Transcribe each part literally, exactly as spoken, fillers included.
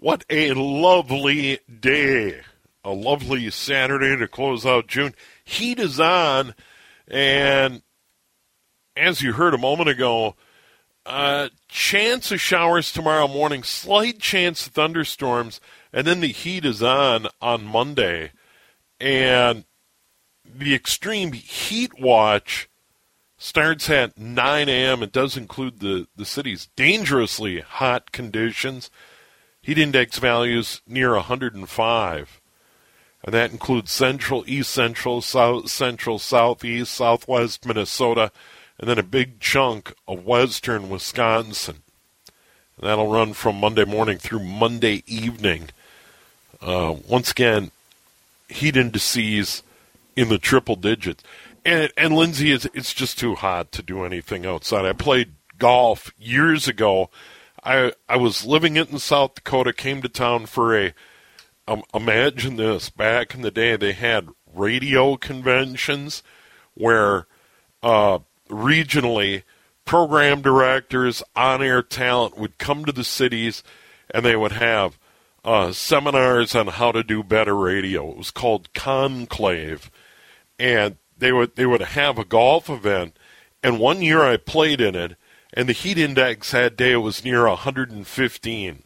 What a lovely day. A lovely Saturday to close out June. Heat is on, and as you heard a moment ago, uh, chance of showers tomorrow morning, slight chance of thunderstorms, and then the heat is on on Monday. And the extreme heat watch starts at nine a.m. It does include the, the city's dangerously hot conditions. Heat index values near one hundred five. And that includes central, east central, south central, southeast, southwest Minnesota, and then a big chunk of western Wisconsin. And that'll run from Monday morning through Monday evening. Uh, once again, heat indices in the triple digits. And, and Lindsay, it's, it's just too hot to do anything outside. I played golf years ago. I I was living it in South Dakota, came to town for a, um, imagine this, back in the day they had radio conventions where uh, regionally program directors, on-air talent would come to the cities and they would have uh, seminars on how to do better radio. It was called Conclave. And they would they would have a golf event, and one year I played in it, and the heat index that day was near one hundred fifteen.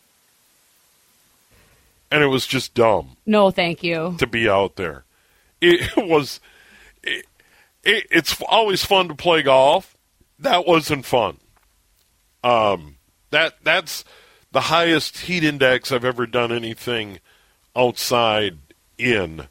And it was just dumb. No, thank you. To be out there. It was, it, it, it's always fun to play golf. That wasn't fun. Um, that That's the highest heat index I've ever done anything outside in.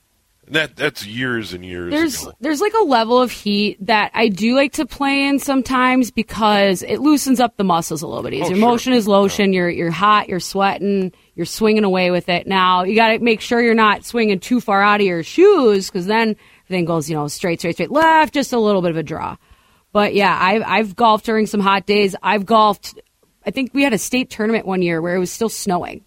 That that's years and years there's, ago. There's like a level of heat that I do like to play in sometimes because it loosens up the muscles a little bit easier. Oh, Motion sure. is lotion. Yeah. You're you're hot. You're sweating. You're swinging away with it. Now you got to make sure you're not swinging too far out of your shoes because then everything goes you know straight, straight, straight left. Just a little bit of a draw. But yeah, I've I've golfed during some hot days. I've golfed. I think we had a state tournament one year where it was still snowing.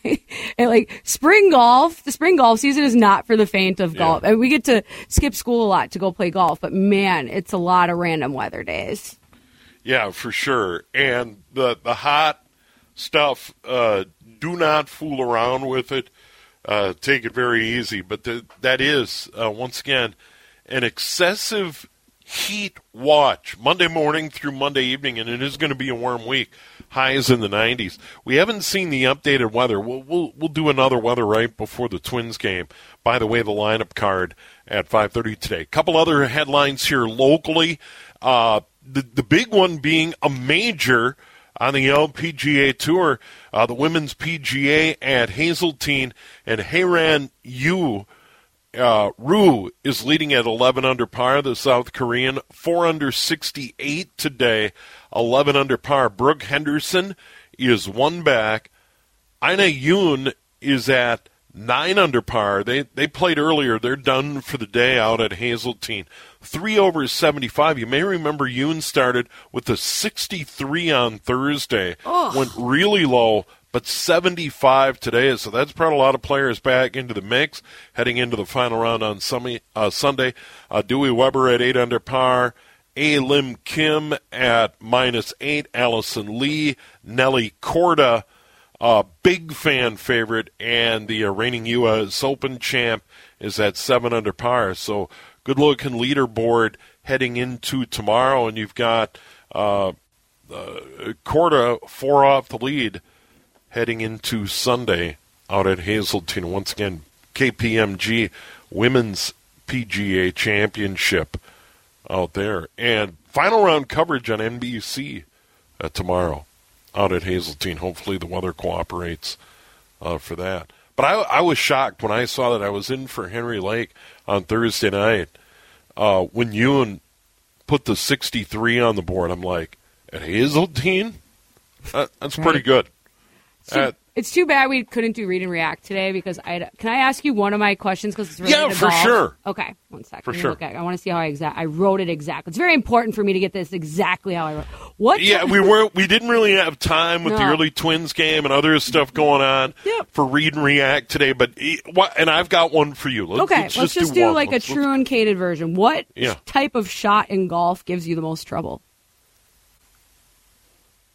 And like spring golf, the spring golf season is not for the faint of golf. Yeah. And we get to skip school a lot to go play golf, but man, it's a lot of random weather days. Yeah, for sure. And the the hot stuff, uh, do not fool around with it. Uh, take it very easy. But the, that is, uh, once again, an excessive heat watch Monday morning through Monday evening, and it is going to be a warm week. Highs in the nineties. We haven't seen the updated weather. We'll, we'll we'll do another weather right before the Twins game. By the way, the lineup card at five thirty today. A couple other headlines here locally. Uh, the the big one being a major on the L P G A Tour, uh, the Women's P G A at Hazeltine, and Haeran Yu. Uh, Ryu is leading at eleven under par, the South Korean, four under sixty-eight today, eleven under par. Brooke Henderson is one back. Ina Yoon is at nine under par. They they played earlier. They're done for the day out at Hazeltine. Three over seventy-five. You may remember Yoon started with a sixty-three on Thursday. Ugh. Went really low. But seventy-five today, so that's brought a lot of players back into the mix, heading into the final round on Sunday. Uh, Sunday. Uh, Dewey Weber at eight under par, A. Lim Kim at minus eight, Allison Lee, Nelly Korda, uh, big fan favorite, and the uh, reigning U S Open champ is at seven under par. So good-looking leaderboard heading into tomorrow, and you've got uh, uh, Korda four off the lead, heading into Sunday out at Hazeltine. Once again, K P M G Women's P G A Championship out there. And final round coverage on N B C uh, tomorrow out at Hazeltine. Hopefully the weather cooperates uh, for that. But I, I was shocked when I saw that. I was in for Henry Lake on Thursday night. Uh, when Yoon put the sixty-three on the board, I'm like, at Hazeltine? That, that's pretty good. So Uh, it's too bad we couldn't do read and react today because I can I ask you one of my questions because it's related Yeah, to for golf? sure. Okay, one second. For Let me sure. Look at, I want to see how I exact. I wrote it exactly. It's very important for me to get this exactly how I wrote. What? Yeah, we weren't. We didn't really have time with the No. early Twins game and other stuff going on Yep. for read and react today. But e- what? And I've got one for you. Let's, Okay, let's, let's just do, do one. like Let's- a let's- truncated version. What Yeah. type of shot in golf gives you the most trouble?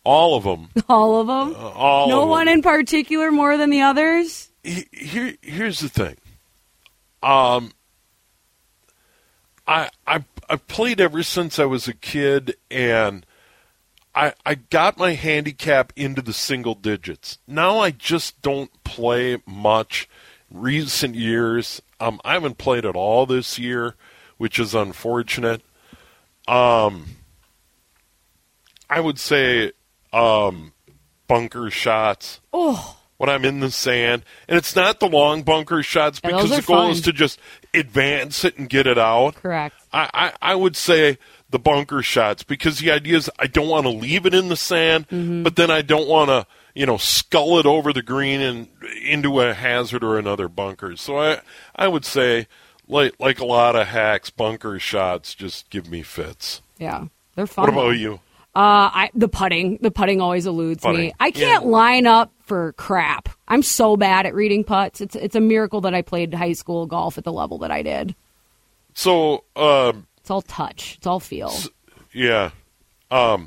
All of them. All of them? Uh, all no of one them. in particular more than the others? Here, here's the thing. Um, I, I, I played ever since I was a kid, and I, I got my handicap into the single digits. Now I just don't play much. Recent years, um, I haven't played at all this year, which is unfortunate. Um, I would say um, bunker shots. Oh. When I'm in the sand. And it's not the long bunker shots Yeah, because those the are goal fun. is to just advance it and get it out. Correct. I, I, I would say the bunker shots because the idea is I don't want to leave it in the sand, Mm-hmm. but then I don't want to, you know, scull it over the green and into a hazard or another bunker. So I I would say, like like a lot of hacks, bunker shots just give me fits. Yeah. They're fun. What about you? Uh, I, the putting. The putting always eludes Putting. me. I can't Yeah. line up for crap. I'm so bad at reading putts. It's it's a miracle that I played high school golf at the level that I did. So, um, It's all touch. It's all feel. yeah. Um,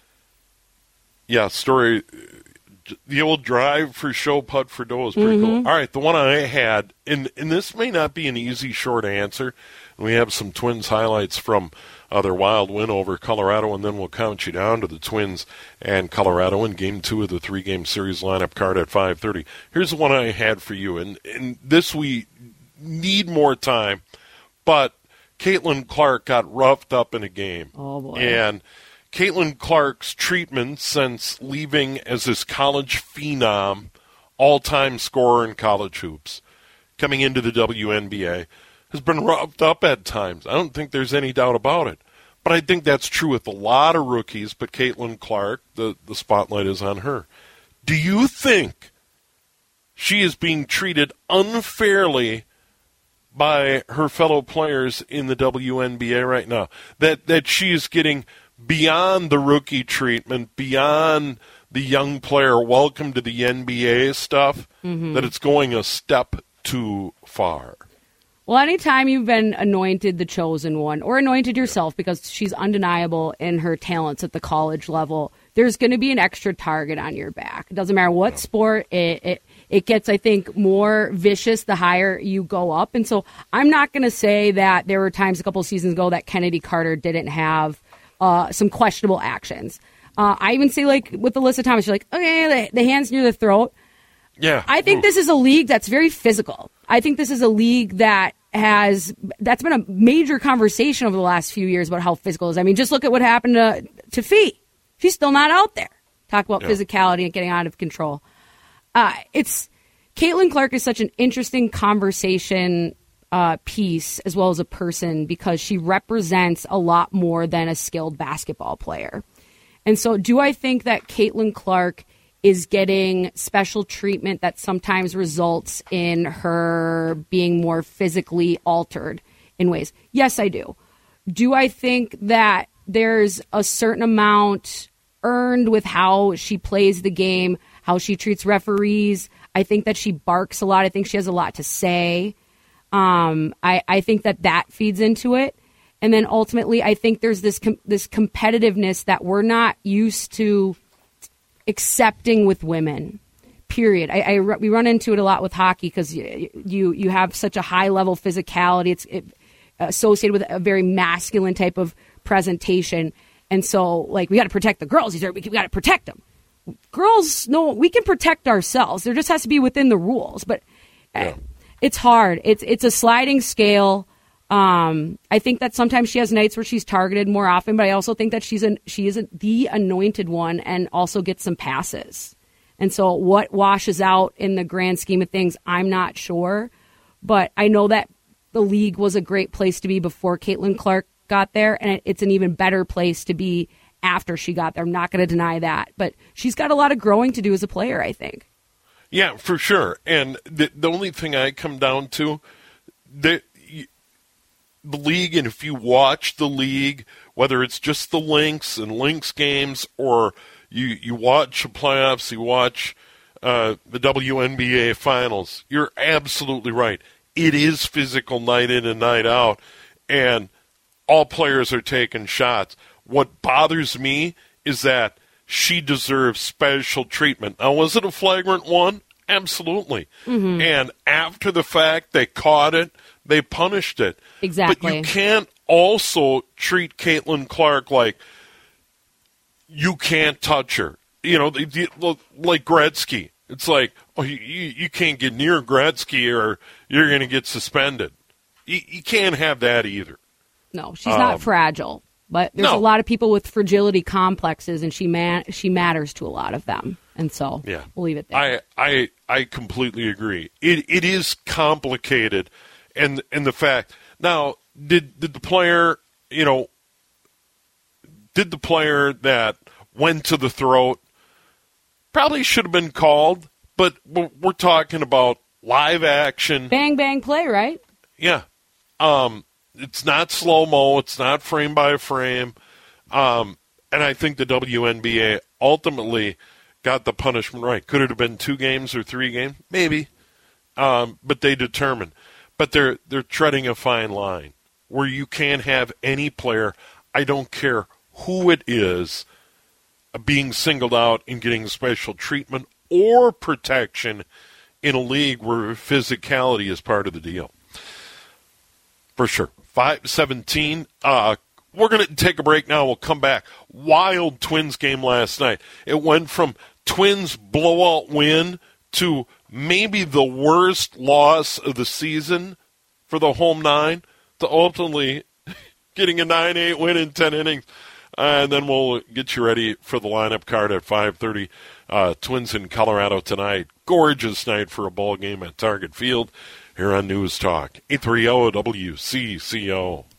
yeah, story. The old drive for show, putt for dough is pretty Mm-hmm. cool. All right, the one I had, and, and this may not be an easy short answer. We have some Twins highlights from uh, their wild win over Colorado, and then we'll count you down to the Twins and Colorado in Game two of the three-game series lineup card at five thirty. Here's the one I had for you, and, and this we need more time, but Caitlin Clark got roughed up in a game. Oh, boy. And Caitlin Clark's treatment since leaving as this college phenom, all-time scorer in college hoops, coming into the W N B A, has been roughed up at times. I don't think there's any doubt about it. But I think that's true with a lot of rookies, but Caitlin Clark, the, the spotlight is on her. Do you think she is being treated unfairly by her fellow players in the W N B A right now? That that she is getting beyond the rookie treatment, beyond the young player welcome to the N B A stuff, Mm-hmm. that it's going a step too far? Well, anytime you've been anointed the chosen one or anointed yourself because she's undeniable in her talents at the college level, there's going to be an extra target on your back. It doesn't matter what sport. It, it, it gets, I think, more vicious the higher you go up. And so I'm not going to say that there were times a couple of seasons ago that Kennedy Carter didn't have uh, some questionable actions. Uh, I even say, like, with Alyssa Thomas, you're like, okay, the, the hands near the throat. Yeah. I think Ooh. this is a league that's very physical. I think this is a league that has that's been a major conversation over the last few years about how physical it is. I mean, just look at what happened to to Fee. She's still not out there. Talk about Yeah. physicality and getting out of control. Uh, it's Caitlin Clark is such an interesting conversation uh, piece as well as a person because she represents a lot more than a skilled basketball player. And so, do I think that Caitlin Clark is getting special treatment that sometimes results in her being more physically altered in ways? Yes, I do. Do I think that there's a certain amount earned with how she plays the game, how she treats referees? I think that she barks a lot. I think she has a lot to say. Um, I, I think that that feeds into it. And then ultimately, I think there's this com- this competitiveness that we're not used to accepting with women, period. I, I we run into it a lot with hockey because you, you you have such a high level physicality. It's it, associated with a very masculine type of presentation, and so like we got to protect the girls. These are we got to protect them. Girls, no, we can protect ourselves. There just has to be within the rules, but Yeah. it's hard. It's it's a sliding scale. Um, I think that sometimes she has nights where she's targeted more often, but I also think that she's an, she is a, the anointed one and also gets some passes. And so what washes out in the grand scheme of things, I'm not sure. But I know that the league was a great place to be before Caitlin Clark got there, and it's an even better place to be after she got there. I'm not going to deny that. But she's got a lot of growing to do as a player, I think. Yeah, for sure. And the, the only thing I come down to, the, the league, and if you watch the league, whether it's just the Lynx and Lynx games or you, you watch the playoffs, you watch uh, the W N B A finals, you're absolutely right. It is physical night in and night out, and all players are taking shots. What bothers me is that she deserves special treatment. Now, was it a flagrant one? Absolutely. Mm-hmm. And after the fact, they caught it. They punished it. Exactly. But you can't also treat Caitlin Clark like you can't touch her. You know, like Gretzky. It's like, oh, you, you can't get near Gretzky or you're going to get suspended. You, you can't have that either. No, she's um, not fragile. But there's no. a lot of people with fragility complexes, and she man- she matters to a lot of them. And so yeah. we'll leave it there. I, I, I completely agree. It It is complicated. And and the fact, now, did did the player, you know, did the player that went to the throat, probably should have been called, but we're talking about live action. Bang, bang play, right? Yeah. Um, it's not slow-mo. It's not frame by frame. Um, and I think the W N B A ultimately got the punishment right. Could it have been two games or three games? Maybe. Um, but they determined. But they're they're treading a fine line where you can't have any player, I don't care who it is, being singled out and getting special treatment or protection in a league where physicality is part of the deal. For sure. five seventeen. Uh, we're going to take a break now. We'll come back. Wild Twins game last night. It went from Twins blowout win to maybe the worst loss of the season for the home nine to ultimately getting a nine eight win in ten innings. And then we'll get you ready for the lineup card at five thirty. Uh, Twins in Colorado tonight. Gorgeous night for a ball game at Target Field here on News Talk eight thirty W C C O.